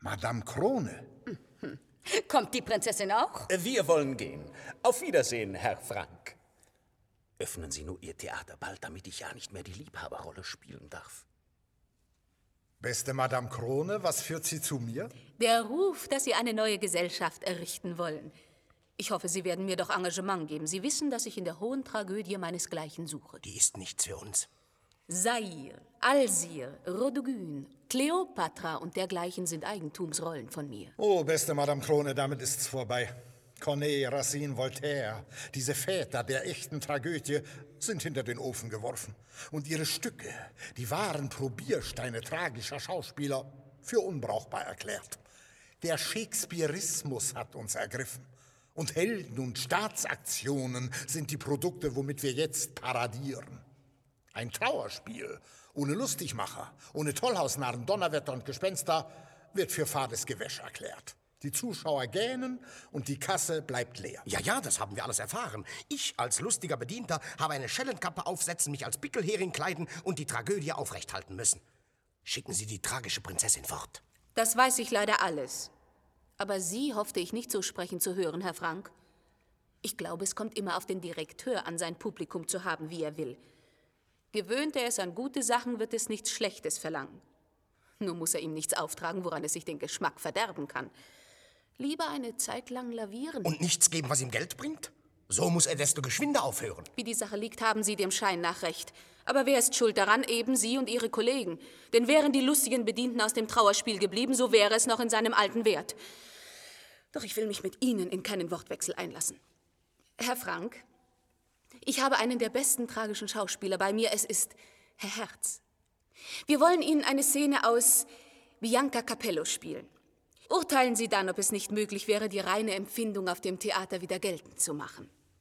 Madame Krone. Kommt die Prinzessin auch? Wir wollen gehen. Auf Wiedersehen, Herr Frank. Öffnen Sie nur Ihr Theater bald, damit ich ja nicht mehr die Liebhaberrolle spielen darf. Beste Madame Krone, was führt Sie zu mir? Der Ruf, dass Sie eine neue Gesellschaft errichten wollen. Ich hoffe, Sie werden mir doch Engagement geben. Sie wissen, dass ich in der hohen Tragödie meinesgleichen suche. Die ist nichts für uns. Zaire, Alzire, Rodogune, Kleopatra und dergleichen sind Eigentumsrollen von mir. Oh, beste Madame Krone, damit ist's vorbei. Corneille, Racine, Voltaire, diese Väter der echten Tragödie sind hinter den Ofen geworfen. Und ihre Stücke, die wahren Probiersteine tragischer Schauspieler, für unbrauchbar erklärt. Der Shakespearismus hat uns ergriffen. Und Helden- und Staatsaktionen sind die Produkte, womit wir jetzt paradieren. Ein Trauerspiel ohne Lustigmacher, ohne Tollhausnarren, Donnerwetter und Gespenster wird für fades Gewäsch erklärt. Die Zuschauer gähnen und die Kasse bleibt leer. Ja, das haben wir alles erfahren. Ich als lustiger Bedienter habe eine Schellenkappe aufsetzen, mich als Pickelhering kleiden und die Tragödie aufrechthalten müssen. Schicken Sie die tragische Prinzessin fort. Das weiß ich leider alles. Aber Sie hoffte ich nicht so sprechen zu hören, Herr Frank. Ich glaube, es kommt immer auf den Direkteur an, sein Publikum zu haben, wie er will. Gewöhnt er es an gute Sachen, wird es nichts Schlechtes verlangen. Nur muss er ihm nichts auftragen, woran es sich den Geschmack verderben kann. Lieber eine Zeit lang lavieren. Und nichts geben, was ihm Geld bringt? So muss er desto geschwinder aufhören. Wie die Sache liegt, haben Sie dem Schein nach recht. Aber wer ist schuld daran? Eben Sie und Ihre Kollegen. Denn wären die lustigen Bedienten aus dem Trauerspiel geblieben, so wäre es noch in seinem alten Wert. Doch ich will mich mit Ihnen in keinen Wortwechsel einlassen. Herr Frank, ich habe einen der besten tragischen Schauspieler bei mir. Es ist Herr Herz. Wir wollen Ihnen eine Szene aus Bianca Capello spielen. Urteilen Sie dann, ob es nicht möglich wäre, die reine Empfindung auf dem Theater wieder geltend zu machen.